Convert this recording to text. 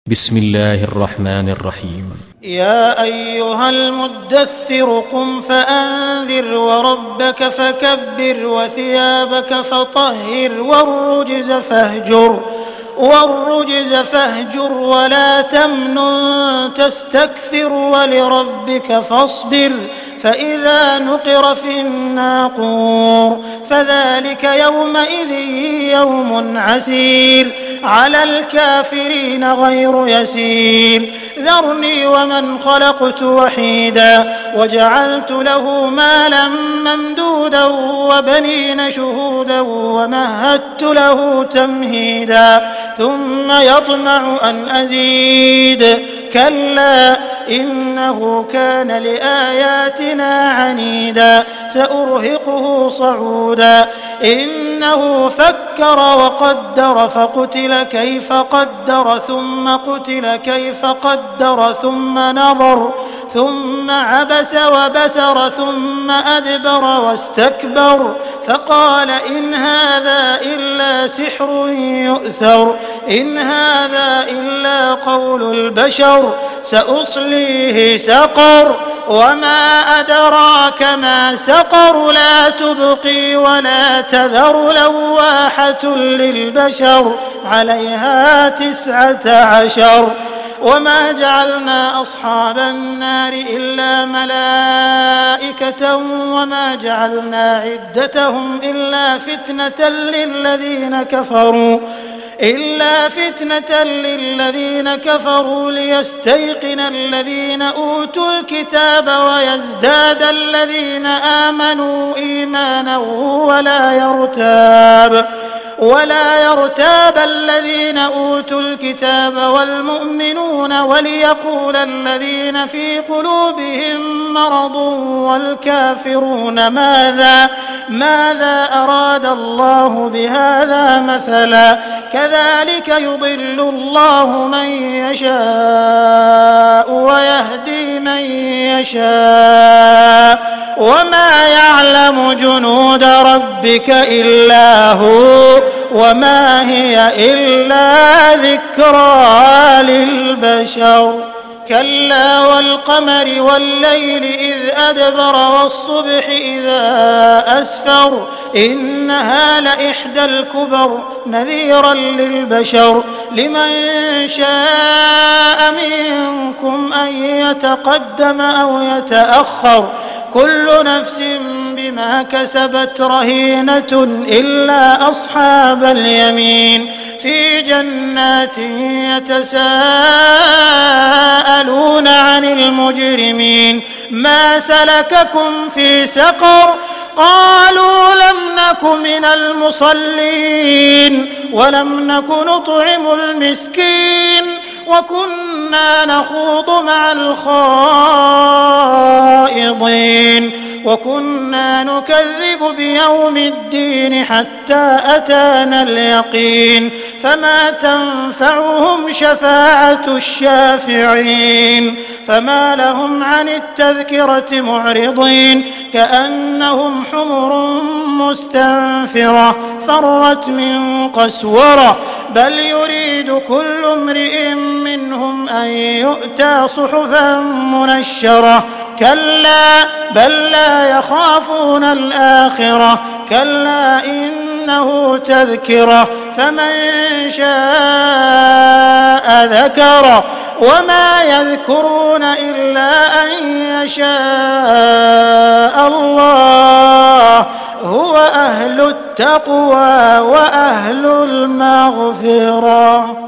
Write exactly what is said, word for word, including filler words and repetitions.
بسم الله الرحمن الرحيم. يا أيها المدثر قم فأنذر وربك فكبر وثيابك فطهر والرجز فاهجر والرجز فاهجر ولا تمنن تستكثر ولربك فاصبر فإذا نقر في الناقور فذلك يومئذ يوم عسير على الكافرين غير يسير ذرني ومن خلقت وحيدا وجعلت له مالا ممدودا وبنين شهودا ومهدت له تمهيدا ثم يطمع أن أزيد كلا إنه كان لآياتنا عنيدا سأرهقه صعودا إنه فكر وقدر فقتل كيف قدر ثم قتل كيف قدر ثم نظر ثم عبس وبسر ثم أدبر واستكبر فقال إن هذا إلا سحر يؤثر إن هذا إلا قول البشر سأصليه سقر وما أدراك ما سقر لا تبقي ولا تذر لواحة للبشر عليها تسعة عشر وما جعلنا أصحاب النار إلا ملائكة وما جعلنا عدتهم إلا فتنة للذين كفروا إلا فتنة للذين كفروا ليستيقن الذين أوتوا الكتاب ويزداد الذين آمنوا إيمانا ولا يرتاب ولا يرتاب الذين أوتوا الكتاب والمؤمنون وليقول الذين في قلوبهم مرض والكافرون ماذا ماذا أراد الله بهذا مثلا كذلك يضل الله من يشاء ويهدي من يشاء وما يعلم جنود ربك إلا هو وما هي إلا ذكرى للبشر كلا والقمر والليل إذ أدبر والصبح إذا أسفر إنها لإحدى الكبر نذيرا للبشر لمن شاء منكم أن يتقدم أو يتأخر كل نفس بما كسبت رهينة إلا أصحاب اليمين في جنات يتساءلون عن المجرمين ما سلككم في سقر قالوا لم نك من المصلين ولم نك نطعم المسكين وكنا نخوض مع الخائضين وكنا نكذب بيوم الدين حتى أتانا اليقين فما تنفعهم شفاعة الشافعين فما لهم عن التذكرة معرضين كأنهم حمر مستنفرة فرت من قسورة بل يريد كل امرئ منهم أن يؤتى صحفا منشرة كلا بل لا يخافون الآخرة كلا إنه تذكرة فمن شاء ذكره وما يذكرون إلا أن يشاء الله هو أهل التقوى وأهل المغفرة.